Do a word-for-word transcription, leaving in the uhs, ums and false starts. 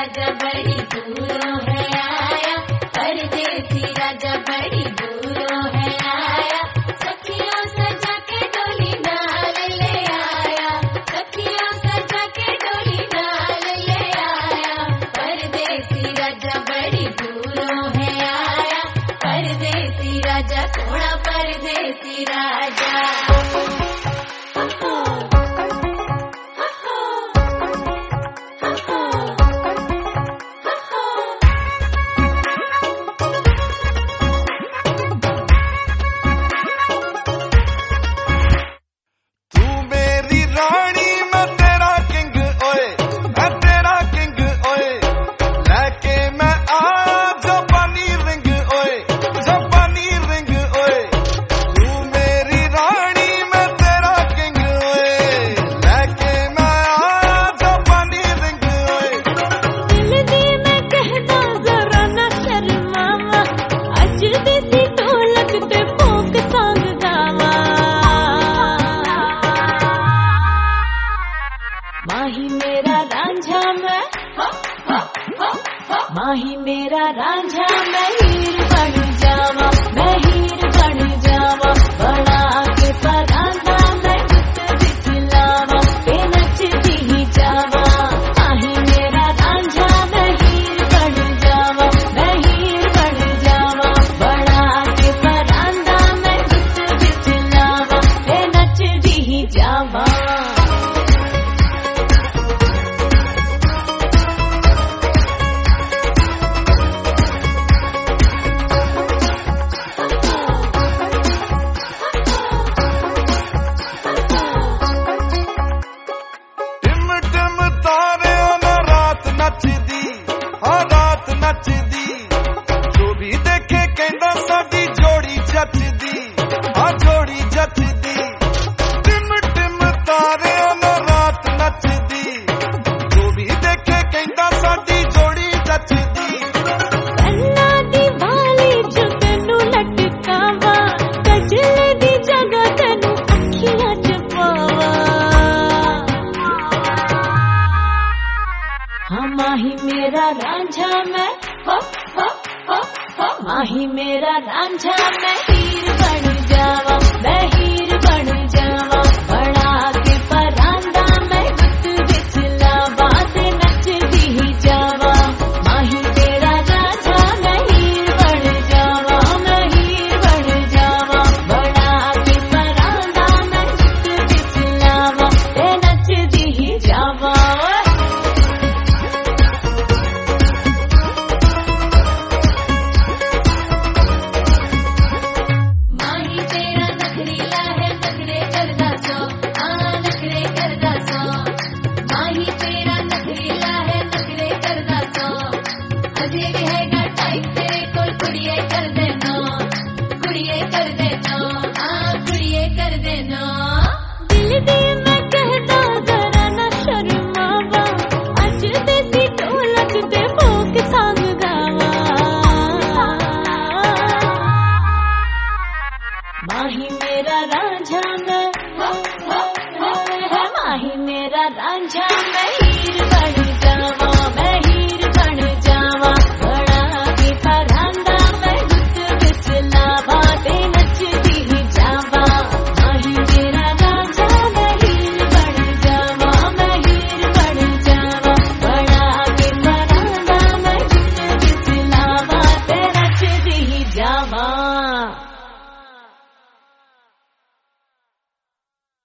राजा बड़ी दूरों है आया, परदेसी राजा बड़ी दूरों है आया, सखियों सजा के डोली नाल ले आया, सखियों सजा के डोली नाल ले आया, परदेसी राजा बड़ी दूरों है आया, परदेसी राजा सोना परदेसी राजा। माही मेरा रांझा मैं माही मेरा रांझा मैं हीर बन जावा, मैं हीर बन जावा, बड़ा के परांदा मैं गुत दिखलावा, पे नचती ही जावा, माही मेरा रांझा मैं हीर बन जावा, मैं हीर बन जावा, बड़ा के परांदा मैं गुत दिखलावा, पे नचती ही जावा। जो भी देखे कहंदा साडी जोड़ी जचदी, आ जोड़ी जचदी, टिम टिम तारियां नाल रात नचदी, जो भी देखे कहंदा साडी जोड़ी जचदी। अन्ना दी वाली जो तेनू लटकावा, गजले दी जगह तेनू अखियां च पावा, हाँ माही मेरा रांझा मैं हो हो हो हो, माही मेरा रांझा मैं हीर बन जावा, मैं हीर बन जावा, बड़ा के परांदा मैं गुत दिखलावा, ते नचदी ही जावा, माही तेरा रांझा मैं हीर बन जावा, मैं हीर बन जावा, बड़ा के परांदा मैं गुत दिखलावा, ते नचदी ही जावा। माही मेरा रांझा मैं, माही मेरा रांझा मैं